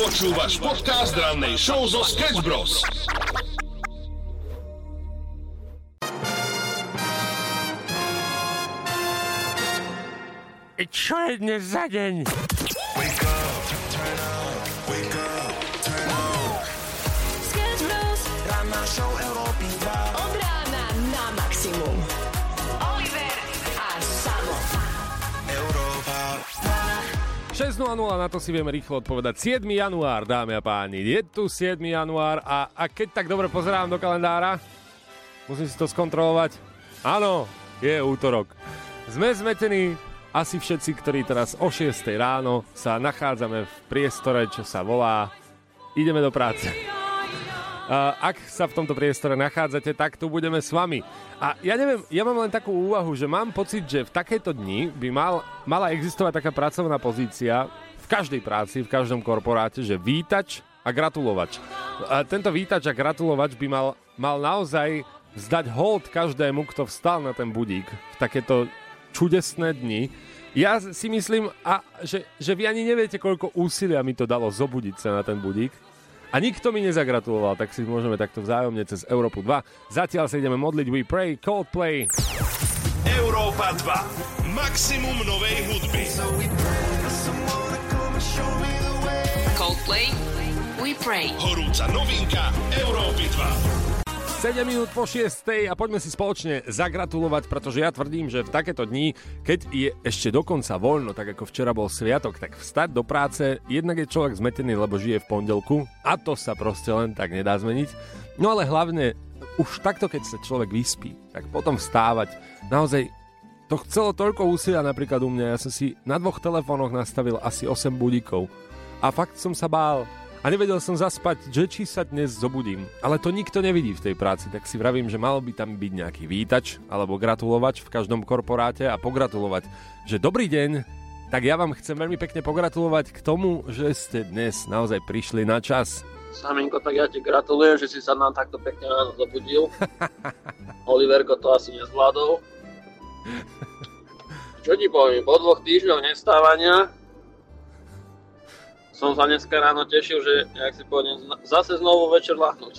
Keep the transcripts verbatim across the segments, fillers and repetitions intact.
Počúvaš podcast rannej show zo Sketch Bros. Čo je dnes za deň? Wake up, turn up, wake up, turn up. Sketch Bros. Ranná show Európy dva. Od rána na maximum. Oliver a Samo. Európa šesť nula nula, na to si vieme rýchlo odpovedať. siedmy január, dámy a páni. Je tu siedmy január a, a keď tak dobre pozerám do kalendára, musím si to skontrolovať. Áno, je útorok. Sme zmetení asi všetci, ktorí teraz o šiestej ráno sa nachádzame v priestore, čo sa volá Ideme do práce. Ak sa v tomto priestore nachádzate, tak tu budeme s vami. A ja neviem, ja mám len takú úvahu, že mám pocit, že v takéto dni by mal, mala existovať taká pracovná pozícia v každej práci, v každom korporáte, že vítač a gratulovač. A tento vítač a gratulovač by mal, mal naozaj vzdať hold každému, kto vstal na ten budík v takéto čudesné dni. Ja si myslím, a že, že vy ani neviete, koľko úsilia mi to dalo zobudiť sa na ten budík. A nikto mi nezagratuloval, tak si môžeme takto vzájomne cez Európu dva. Zatiaľ sa ideme modliť We Pray, Coldplay. Európa dva. Maximum novej hudby. Coldplay. We Pray. Horúca novinka Európy dva. sedem minút po šiestej a poďme si spoločne zagratulovať, pretože ja tvrdím, že v takéto dni, keď je ešte dokonca voľno, tak ako včera bol sviatok, tak vstať do práce, jednak je človek zmetený, lebo žije v pondelku a to sa proste len tak nedá zmeniť. No ale hlavne, už takto, keď sa človek vyspí, tak potom vstávať, naozaj to chcelo toľko úsilia napríklad u mňa, ja som si na dvoch telefónoch nastavil asi osem budíkov a fakt som sa bál. A nevedel som zaspať, že či sa dnes zobudím. Ale to nikto nevidí v tej práci, tak si vravím, že malo by tam byť nejaký vítač alebo gratulovač v každom korporáte a pogratulovať, že dobrý deň, tak ja vám chcem veľmi pekne pogratulovať k tomu, že ste dnes naozaj prišli na čas. Saminko, tak ja ti gratulujem, že si sa nám takto pekne ráno zobudil. Oliverko to asi nezvládol. Čo ti poviem, po dvoch týždňoch nestávania som sa dneska ráno tešil, že, jak si povedem, zase znovu večer ľahnúť.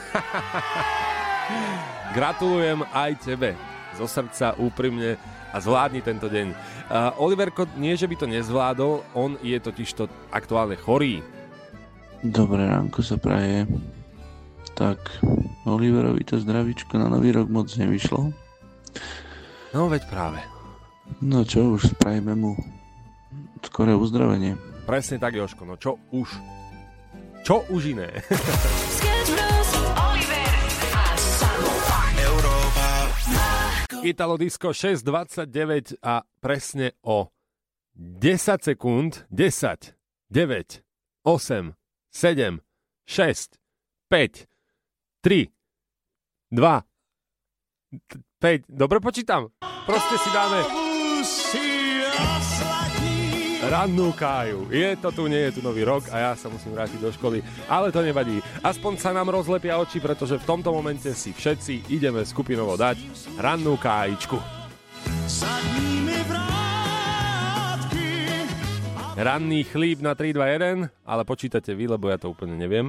Gratulujem aj tebe. Zo srdca, úprimne a zvládni tento deň. Uh, Oliverko, nie, že by to nezvládol, on je totižto aktuálne chorý. Dobré ránko sa praje. Tak, Oliverovi to zdravíčko na nový rok moc nevyšlo. No veď práve. No čo už, spravíme mu skoré uzdravenie. Presne tak, Jožko, no čo už? Čo už iné? Sketch Bros. Oliver a Samo. Európa Italo Disco šesť dvadsaťdeväť a presne o desať sekúnd, desať, deväť, osem, sedem, šesť, päť, tri, dva, päť, dobre počítam? Proste si dáme rannú káju. Je to tu, nie je tu nový rok a ja sa musím vrátiť do školy, ale to nevadí. Aspoň sa nám rozlepia oči, pretože v tomto momente si všetci ideme skupinovo dať rannú kájičku. Ranný chlíp na tri, dva, jeden, ale počítate vy, lebo ja to úplne neviem.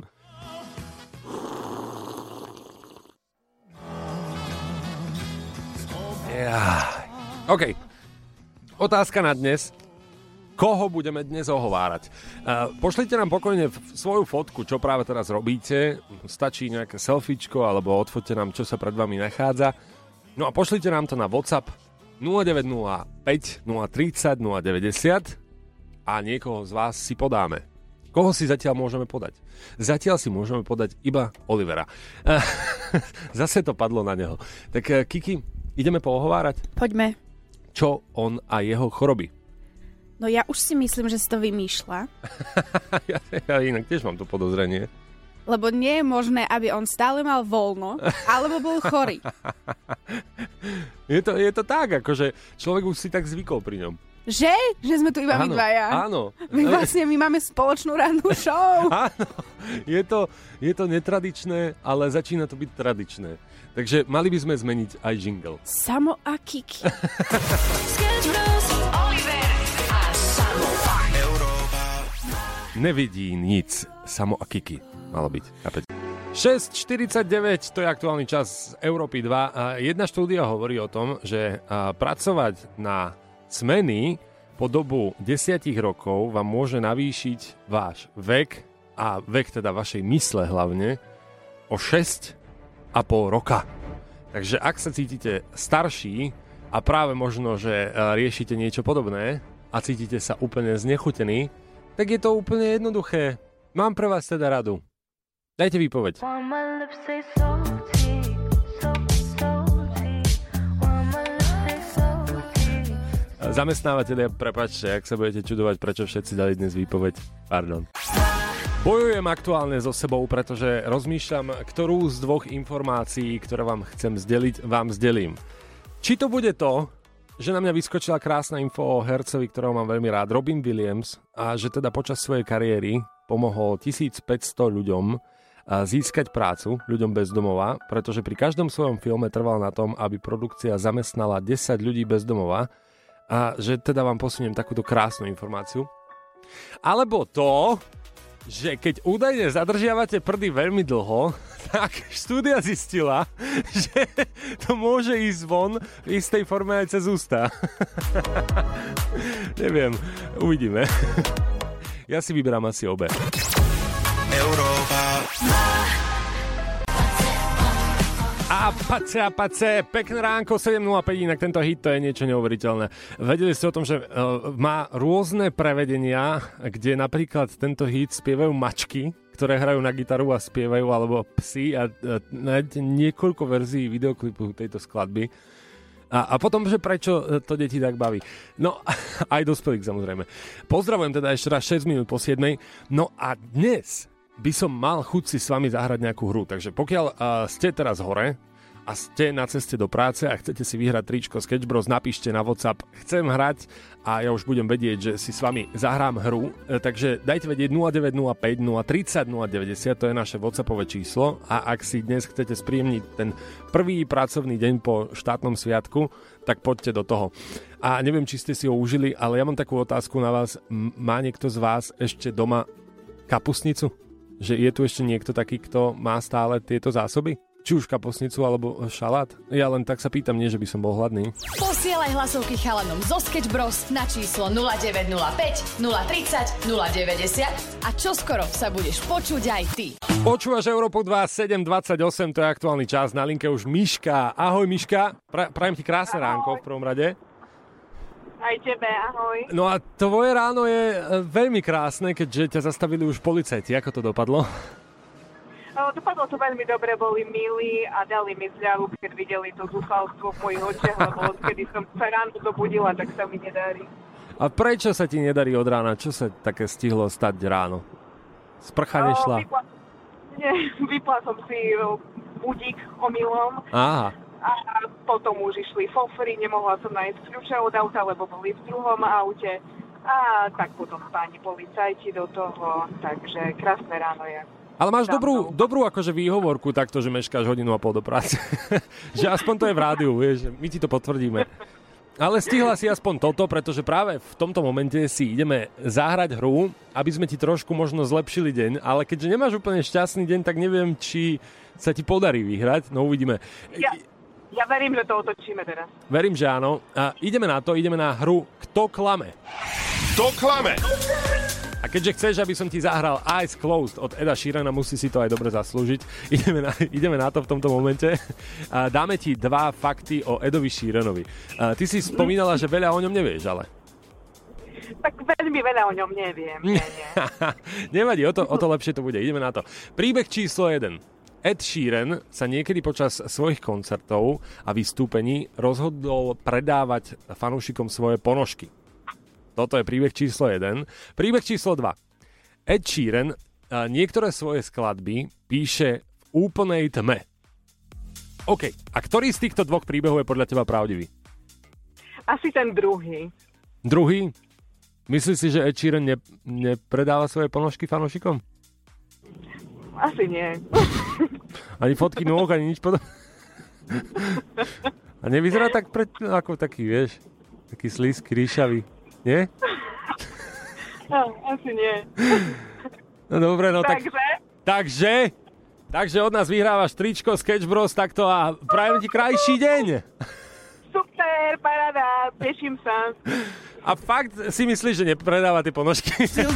Ja. OK. Otázka na dnes. Koho budeme dnes ohovárať? Uh, pošlite nám pokojne svoju fotku, čo práve teraz robíte. Stačí nejaké selfiečko, alebo odfoťte nám, čo sa pred vami nachádza. No a pošlite nám to na WhatsApp nula deväť nula päť, nula tridsať, nula deväťdesiat a niekoho z vás si podáme. Koho si zatiaľ môžeme podať? Zatiaľ si môžeme podať iba Olivera. Uh, zase to padlo na neho. Tak uh, Kiki, ideme poohovárať? Poďme. Čo on a jeho choroby? No ja už si myslím, že si to vymýšľa. ja, ja inak tiež mám to podozrenie. Lebo nie je možné, aby on stále mal voľno, alebo bol chorý. je, to, je to tak, akože človek už si tak zvykol pri ňom. Že? Že sme tu iba my dvaja. Áno. My vlastne my máme spoločnú rannú show. Áno. Je to, je to netradičné, ale začína to byť tradičné. Takže mali by sme zmeniť aj jingle. Samo a Kiki. Sketch Bros. Oliver a Samo. nevidí nic. Samo a Kiki malo byť. Chápete? šesť štyridsaťdeväť, to je aktuálny čas z Európy dva. A jedna štúdia hovorí o tom, že pracovať na smeny po dobu desiatich rokov vám môže navýšiť váš vek a vek teda vašej mysle hlavne o šesť a pol roka. Takže ak sa cítite starší a práve možno, že riešite niečo podobné a cítite sa úplne znechutení, tak je to úplne jednoduché. Mám pre vás teda radu. Dajte výpoveď. Zamestnávateľia, prepáčte, ak sa budete čudovať, prečo všetci dali dnes výpoveď. Pardon. Bojujem aktuálne so sebou, pretože rozmýšľam, ktorú z dvoch informácií, ktoré vám chcem zdeliť, vám zdelím. Či to bude to, že na mňa vyskočila krásna info o hercovi, ktorého mám veľmi rád, Robin Williams, a že teda počas svojej kariéry pomohol tisícpäťsto ľuďom získať prácu, ľuďom bez domova, pretože pri každom svojom filme trval na tom, aby produkcia zamestnala desať ľudí bez domova, a že teda vám posuniem takúto krásnu informáciu. Alebo to, že keď údajne zadržiavate prdy veľmi dlho, tak štúdia zistila, že to môže ísť von v istej forme aj cez ústa. Neviem, uvidíme. Ja si vyberám asi obe. Európa. A pace, a pace, pekné ránko, sedem nula päť, inak tento hit, to je niečo neuveriteľné. Vedeli ste o tom, že uh, má rôzne prevedenia, kde napríklad tento hit spievajú mačky, ktoré hrajú na gitaru a spievajú, alebo psi, a uh, nájdete niekoľko verzií videoklipu tejto skladby. A, a potom, že prečo to deti tak baví. No, aj dospelých samozrejme. Pozdravujem teda ešte raz šesť minút po siedmej. No a dnes by som mal chuť si s vami zahrať nejakú hru. Takže pokiaľ uh, ste teraz hore a ste na ceste do práce a chcete si vyhrať tričko Sketch Bros, napíšte na WhatsApp chcem hrať a ja už budem vedieť, že si s vami zahrám hru. E, takže dajte vedieť nula deväť nula päť nula tridsať nula deväťdesiat, to je naše WhatsAppové číslo, a ak si dnes chcete spríjemniť ten prvý pracovný deň po štátnom sviatku, tak poďte do toho. A neviem, či ste si ho užili, ale ja mám takú otázku na vás. Má niekto z vás ešte doma kapustnicu? Že je tu ešte niekto taký, kto má stále tieto zásoby? Či už kapustnicu alebo šalát? Ja len tak sa pýtam, nie že by som bol hladný. Posielaj hlasovky chalanom zo Sketch Bros na číslo nula deväť nula päť nula tridsať nula deväťdesiat a čoskoro sa budeš počuť aj ty. Počúvaš Európu dva, sedem dvadsaťosem, to je aktuálny čas. Na linke už Miška. Ahoj Miška, pra- prajem ti krásne Ahoj. Ránko v prvom rade. Aj tebe, ahoj. No a tvoje ráno je veľmi krásne, keďže ťa zastavili už policajti. Ako to dopadlo? O, dopadlo to veľmi dobre, boli milí a dali mi zľavu, keď videli to zúfalstvo v mojich očiach, lebo odkedy som sa ráno dobudila, tak sa mi nedarí. A prečo sa ti nedarí od rána? Čo sa také stihlo stať ráno? Sprcha nešla? Vypla... Nie, vypla som si budík omylom. Aha. A potom už išli fofry, nemohla som nájsť kľúče od auta, lebo boli v druhom aute. A tak potom páni policajti do toho, takže krásne ráno je. Ale máš dobrú, dobrú akože výhovorku takto, že meškáš hodinu a pol do práce. Že aspoň to je v rádiu, vieš, my ti to potvrdíme. Ale stihla si aspoň toto, pretože práve v tomto momente si ideme zahrať hru, aby sme ti trošku možno zlepšili deň, ale keďže nemáš úplne šťastný deň, tak neviem, či sa ti podarí vyhrať, no uvidíme. Ja. Ja verím, že to otočíme teraz. Verím, že áno. A ideme na to, ideme na hru Kto klame. Kto klame? A keďže chceš, aby som ti zahral Eyes Closed od Eda Sheerana, musí si to aj dobre zaslúžiť. Ideme na, ideme na to v tomto momente. A dáme ti dva fakty o Edovi Sheeranovi. A ty si spomínala, že veľa o ňom nevieš, ale... Tak veľmi veľa o ňom neviem. Nie, nie. Nevadí, o to, o to lepšie to bude. Ideme na to. Príbeh číslo jeden. Ed Sheeran sa niekedy počas svojich koncertov a vystúpení rozhodol predávať fanúšikom svoje ponožky. Toto je príbeh číslo jeden. Príbeh číslo dva. Ed Sheeran niektoré svoje skladby píše v úplnej tme. OK, a ktorý z týchto dvoch príbehov je podľa teba pravdivý? Asi ten druhý. Druhý? Myslíš si, že Ed Sheeran ne, nepredáva svoje ponožky fanúšikom? Asi nie. Ani fotky nôh, ani nič podobné. A nevyzerá tak pre, ako taký, vieš, taký slízky, ríšavý, nie? No, asi nie. No dobre, no tak... Takže? Takže? Takže od nás vyhrávaš tričko Sketch Bros takto a prajem ti krajší deň. Super, paráda, teším sa. A fakt si myslíš, že nepredáva tie ponožky?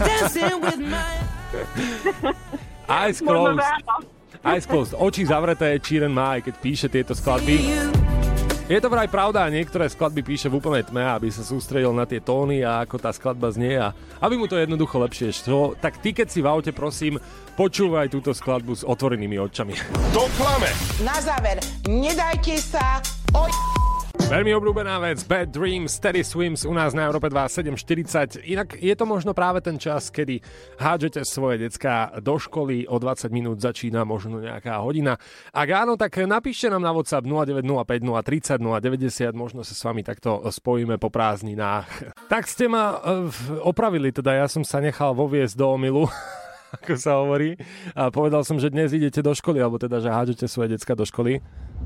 Eyes closed. Eyes closed. Oči zavreté, Sheeran má, aj keď píše tieto skladby. Je to vraj pravda, niektoré skladby píše v úplnej tme, aby sa sústredil na tie tóny a ako tá skladba znie a aby mu to jednoducho lepšie šlo. Tak ty, keď si v aute, prosím, počúvaj túto skladbu s otvorenými očami. To klame. Na záver, nedajte sa oj... Veľmi obľúbená vec, Bad Dreams, Teddy Swims u nás na Európe dva sedem štyridsať. Inak je to možno práve ten čas, kedy hádžete svoje decká do školy, o dvadsať minút začína možno nejaká hodina. Ak áno, tak napíšte nám na WhatsApp nula deväť nula päť nula tridsať nula deväťdesiat, možno sa s vami takto spojíme po prázdninách. Tak ste ma uh, opravili, teda ja som sa nechal voviesť do omylu, ako sa hovorí, a povedal som, že dnes idete do školy, alebo teda, že hádžete svoje decká do školy.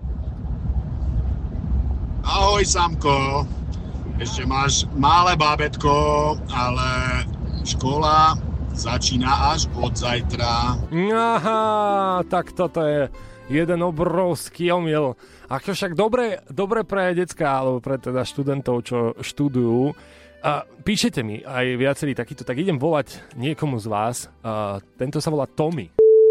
Ahoj, Samko. Ešte máš malé bábätko, ale škola začína až od zajtra. Aha, tak toto je jeden obrovský omyl. Ako však dobre, dobre pre decká, alebo pre teda študentov, čo študujú. A píšete mi aj viacerí takýto, tak idem volať niekomu z vás. A tento sa volá Tommy.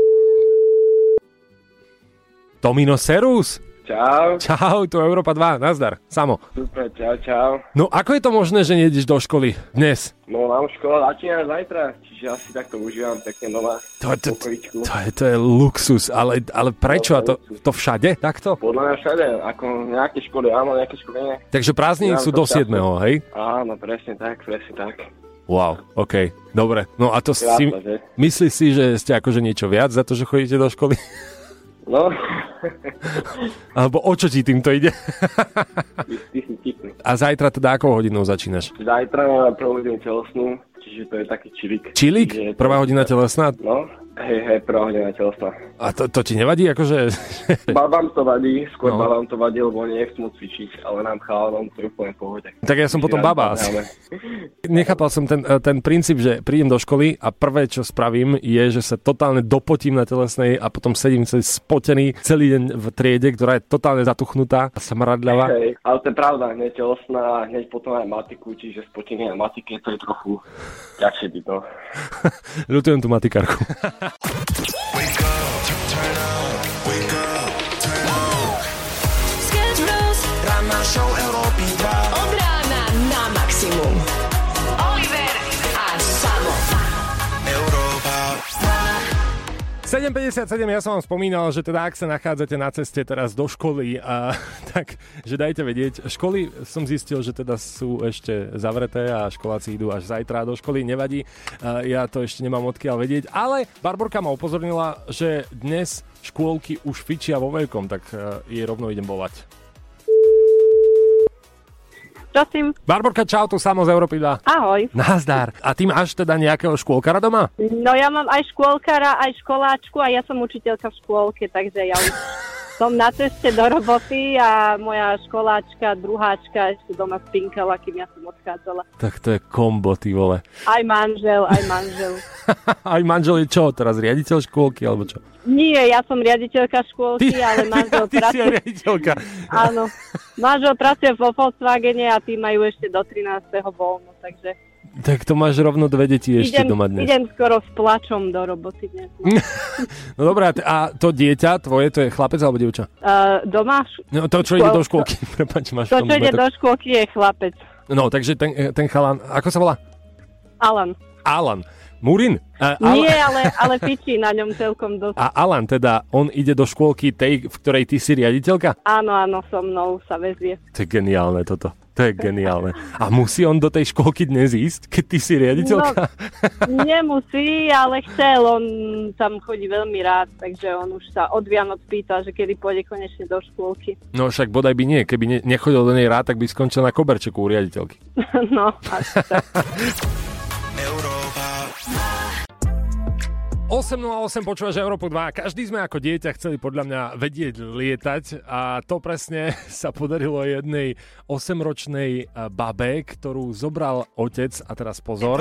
Tomino Serus. Čau. Čau, tu Európa dva, nazdar, Samo. Super, čau, čau. No ako je to možné, že nejdeš do školy dnes? No nám škola začína zajtra, čiže asi takto užívam pekne doma. To, to, to, to, je, to je luxus, ale, ale prečo? A to, to všade takto? Podľa mňa všade, ako nejaké školy áno, nejaké školy nie. Takže prázdniny sú do siedmeho, hej? Áno, presne tak, presne tak. Wow, okej, okay, dobre. No a to si, myslíš si, že ste akože niečo viac za to, že chodíte do školy? No. Alebo o čo ti týmto ide? Ty, ty si tipný. A zajtra teda akou hodinou začínaš? Zajtra mám prvú hodinu telesnú, čiže to je taký čilík. Čilík? Prvá hodina telesná? No, hej, hej, prvá hodina telesná. A to, to ti nevadí? Akože... Babám to vadí, skôr no. babám to vadí, lebo nechcú cvičiť, ale nám chalanom to je úplne v pohode. Tak ja som potom baba asi. Nechápal som ten, ten princíp, že prídem do školy a prvé, čo spravím, je, že sa totálne dopotím na telesnej a potom sedím celý spotený celý deň v triede, ktorá je totálne zatuchnutá a smradľavá. Hej, ale to je pravda, hneď telesná, hneď potom aj matiku, čiže spotený aj matike, to je trochu ťažšie byť, no. Ľutujem tú matikárku. Wake up, turn up, wake up, turn up. Sketch Bros. Ranná show Európy dva. Od rána na maximum. Oliver a Samo. Európa. sedem päťdesiatsedem, ja som vám spomínal, že teda ak sa nachádzate na ceste teraz do školy, a, tak že dajte vedieť. Školy som zistil, že teda sú ešte zavreté a školáci idú až zajtra do školy, nevadí. A ja to ešte nemám odkiaľ vedieť, ale Barborka ma upozornila, že dnes škôlky už fičia vo veľkom, tak jej rovno idem volať. Prosím. Barborka, čau, tu Samo z Európy dva. Ahoj. Nazdar. A ty máš teda nejakého škôlkara doma? No ja mám aj škôlkara, aj školáčku a ja som učiteľka v škôlke, takže ja už som na ceste do roboty a moja školáčka, druháčka ešte doma spinkala, kým ja som odchádzala. Tak to je kombo, ty vole. Aj manžel, aj manžel. Aj manžel je čo, teraz riaditeľ škôlky, alebo čo? Nie, ja som riaditeľka škôlky, ty, ale manžel ty pracuje... Ty si riaditeľka. Áno, manžel pracuje vo Volkswagene a tí majú ešte do trinásteho voľno, takže... Tak to máš rovno dve deti ešte idem, doma dnes. Idem skoro s plačom do roboty dnes. No dobré, a to dieťa tvoje, to je chlapec alebo dievča? Uh, doma? No to, čo ide do škôlky. Prepáč, máš to, čo ide do škôlky, je chlapec. No, takže ten, ten chalan, ako sa volá? Alan. Alan. Murin? Uh, Al- Nie, ale, ale fičí na ňom celkom dosť. A Alan teda, on ide do škôlky tej, v ktorej ty si riaditeľka? Áno, áno, so mnou sa vezie. To je geniálne toto. To je geniálne. A musí on do tej škôlky dnes ísť, keď ty si riaditeľka? No, nemusí, ale chcel. On tam chodí veľmi rád, takže on už sa od Vianoc pýta, že kedy pôjde konečne do škôlky. No však bodaj by nie. Keby ne, nechodil do nej rád, tak by skončil na koberčeku u riaditeľky. No, až tak. osem nula osem počúvaš Európu dva. Každý sme ako dieťa chceli podľa mňa vedieť lietať a to presne sa podarilo jednej osemročnej babe, ktorú zobral otec, a teraz pozor,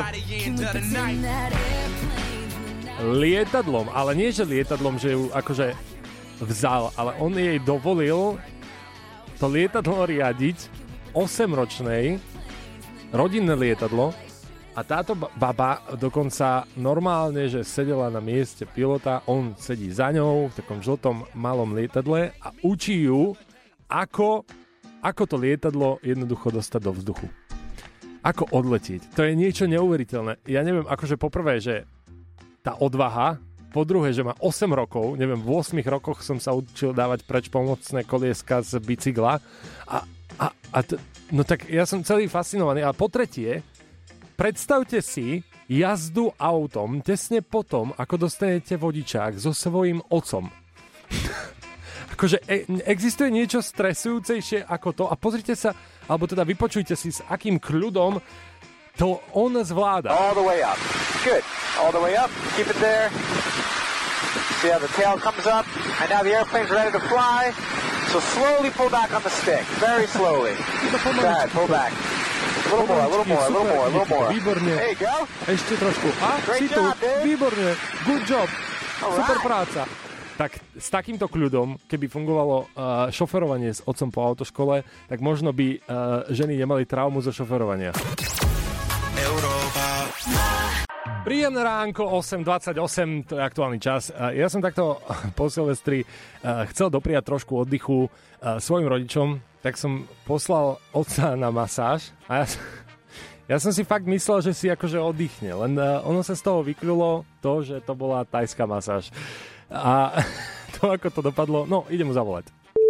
lietadlom, ale nie že lietadlom, že ju akože vzal, ale on jej dovolil to lietadlo riadiť, osemročnej, rodinné lietadlo. A táto baba dokonca normálne, že sedela na mieste pilota, on sedí za ňou v takom žltom malom lietadle a učí ju, ako, ako to lietadlo jednoducho dostať do vzduchu. Ako odletieť. To je niečo neuveriteľné. Ja neviem, akože poprvé, že tá odvaha, po druhé, že má osem rokov, neviem, v ôsmich rokoch som sa učil dávať preč pomocné kolieska z bicykla a, a, a t- no tak ja som celý fascinovaný. A po tretie, predstavte si jazdu autom tesne potom, ako dostanete vodičák so svojím otcom. Akože e- existuje niečo stresujúcejšie ako to a pozrite sa, alebo teda vypočujte si, s akým kľudom to on zvláda. All the way up. Good. All the way up. Keep it there. See how the tail comes up and now the airplane's ready to fly. So slowly pull back on the stick. Very slowly. Bad. Pull back. A little more, a little more, a little more, a little more. Výborne. There you go. Ešte trošku. A, Great si tu. job, Dave. Výborne. Good job. All Super right. práca. Tak s takýmto kľudom, keby fungovalo uh, šoferovanie s otcom po autoškole, tak možno by uh, ženy nemali traumu zo šoferovania. Európa. Príjemné ránko, osem dvadsaťosem, to je aktuálny čas. Uh, ja som takto po Silvestri uh, chcel dopriať trošku oddychu uh, svojim rodičom, tak som poslal otca na masáž a ja, ja som si fakt myslel, že si akože oddychne, len uh, ono sa z toho vykľulo to, že to bola tajská masáž. A to, ako to dopadlo, no, idem mu zavolať.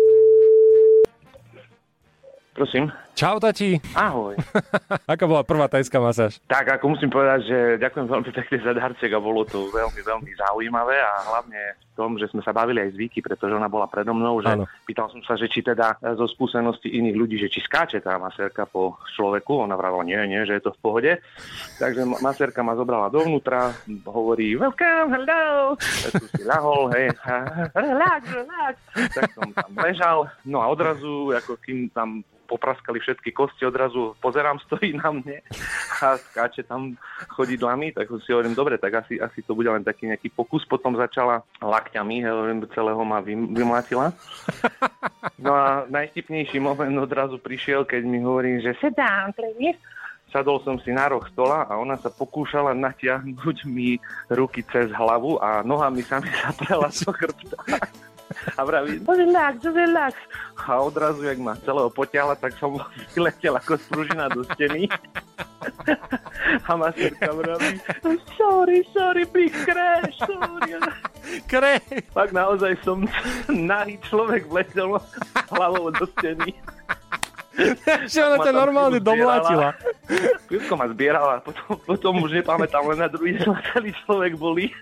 Prosím. Čau, tati. Ahoj. Aká bola prvá tajská masáž? Tak, ako musím povedať, že ďakujem veľmi pekne za darček a bolo to veľmi, veľmi zaujímavé a hlavne v tom, že sme sa bavili aj z Víky, pretože ona bola predo mnou, že Áno. pýtal som sa, že či teda zo skúseností iných ľudí, že či skáče tá masérka po človeku, ona vravila, nie, nie, že je to v pohode. Takže masérka ma zobrala dovnútra, hovorí, welcome, hello, ja tu si ľahol, hej, relax, relax. Tak som tam ležal, no a odrazu, ako kým tam popraskali všetky kosti, odrazu pozerám, stojí na mne a skáče tam chodidlami, tak si hovorím, dobre, tak asi, asi to bude len taký nejaký pokus. Potom začala lakťami, hovorím, celého ma vymlátila. No a najvtipnejší moment odrazu prišiel, keď mi hovorí, že sit down, please. Sadol som si na roh stola a ona sa pokúšala natiahnuť mi ruky cez hlavu a nohami sa mi zaprela do chrbta. A vraví, no relax, no relax. A odrazu, jak ma celého potiahla, tak som vyletel ako spružina do steny. A masírka vraví, sorry, sorry, big crash, sorry. Crash. Tak naozaj som nahý človek vletel hlavou do steny. Že ona ťa normálne domlátila. Chvíľko ma zbierala, potom, potom už nepamätám, len na druhý deň celý človek bolí.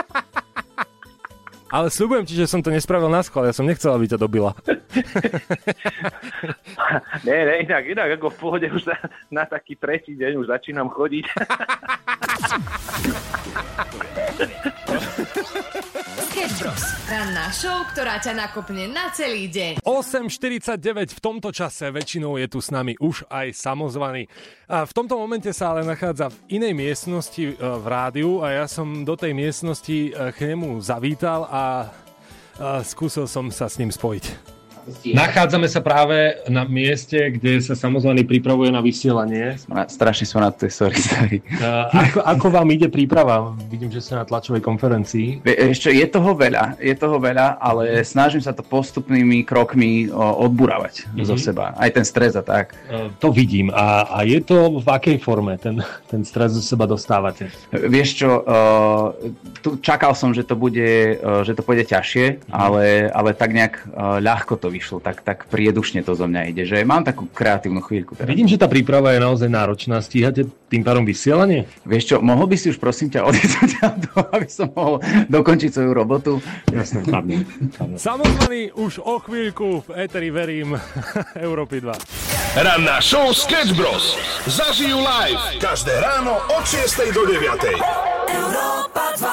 Ale sľubujem ti, že som to nespravil na schvál, ja som nechcel, aby ťa dobila. Ne, ne, inak, inak ako v pohode už na, na taký tretí deň už začínam chodiť. Sketch Bros. Ranná show, ktorá ťa nakopne na celý deň. osem štyridsaťdeväť, v tomto čase väčšinou je tu s nami už aj samozvaný. A v tomto momente sa ale nachádza v inej miestnosti v rádiu a ja som do tej miestnosti k nemu zavítal a, a skúsil som sa s ním spojiť. Nachádzame sa práve na mieste, kde sa samozvaný pripravuje na vysielanie. Strašne som na tej sorry, sorry. Ako, ako vám ide príprava? Vidím, že ste na tlačovej konferencii. Ešte je toho veľa, je toho veľa, ale snažím sa to postupnými krokmi odburávať mm-hmm. zo seba. Aj ten stres a tak. To vidím. A, a je to v akej forme ten, ten stres zo seba dostávate? Vieš čo, uh, tu čakal som, že to bude, uh, že to pôjde ťažšie, mm-hmm. ale, ale tak nejak uh, ľahko to vyšlo, tak, tak priedušne to zo mňa ide, že mám takú kreatívnu chvíľku. Teraz. Vidím, že tá príprava je naozaj náročná. Stíhate tým pádom vysielanie? Vieš čo, mohol by si už prosím ťa odísť, aby som mohol dokončiť svoju robotu? Jasne, chápem. Samozvaný už o chvíľku v éteri, verím, Európy dva. Ranná show Sketch Bros. Zažijú live každé ráno od šiestej do deviatej. Európa dva.